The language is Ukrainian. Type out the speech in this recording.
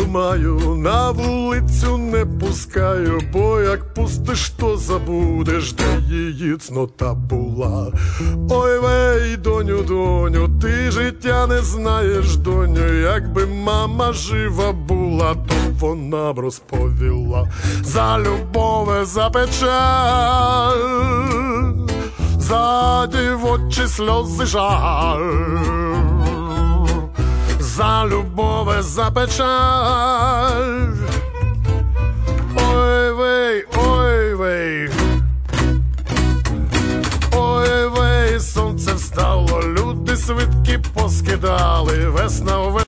маю, на вулицю не пускаю, бо як пустиш, то забудеш, де її цнота була. Ой вей, доню, доню, ти життя не знаєш, доню, якби мама жива була, то вона б розповіла за любове, за печаль, за дівочі сльози жаль, за любове, за печаль. Ой вей, ой вей, ой вей, сонце встало, люди свитки поскидали, весна